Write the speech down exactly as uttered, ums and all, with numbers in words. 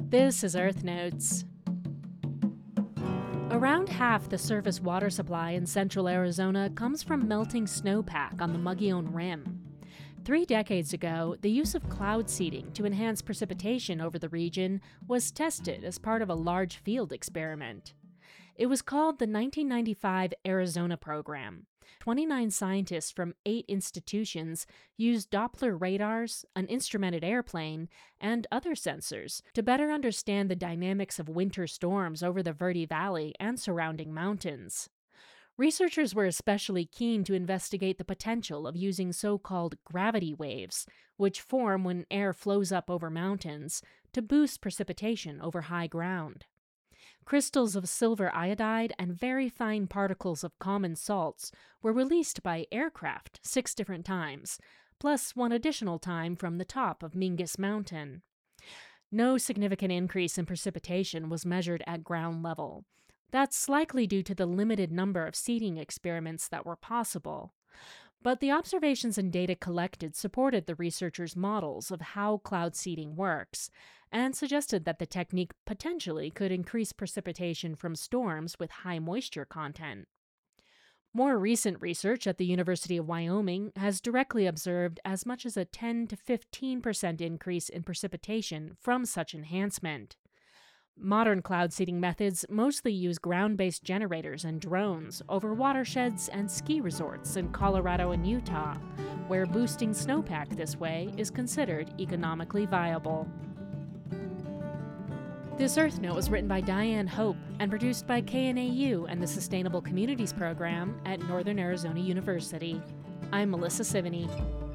This is Earth Notes. Around half the surface water supply in central Arizona comes from melting snowpack on the Mogollon Rim. Three decades ago, the use of cloud seeding to enhance precipitation over the region was tested as part of a large field experiment. It was called the nineteen ninety-five Arizona Program. twenty-nine scientists from eight institutions used Doppler radars, an instrumented airplane, and other sensors to better understand the dynamics of winter storms over the Verde Valley and surrounding mountains. Researchers were especially keen to investigate the potential of using so-called gravity waves, which form when air flows up over mountains, to boost precipitation over high ground. Crystals of silver iodide and very fine particles of common salts were released by aircraft six different times, plus one additional time from the top of Mingus Mountain. No significant increase in precipitation was measured at ground level. That's likely due to the limited number of seeding experiments that were possible. But the observations and data collected supported the researchers' models of how cloud seeding works, and suggested that the technique potentially could increase precipitation from storms with high moisture content. More recent research at the University of Wyoming has directly observed as much as a ten to fifteen percent increase in precipitation from such enhancement. Modern cloud seeding methods mostly use ground-based generators and drones over watersheds and ski resorts in Colorado and Utah, where boosting snowpack this way is considered economically viable. This Earth Note was written by Diane Hope and produced by K N A U and the Sustainable Communities Program at Northern Arizona University. I'm Melissa Sivany.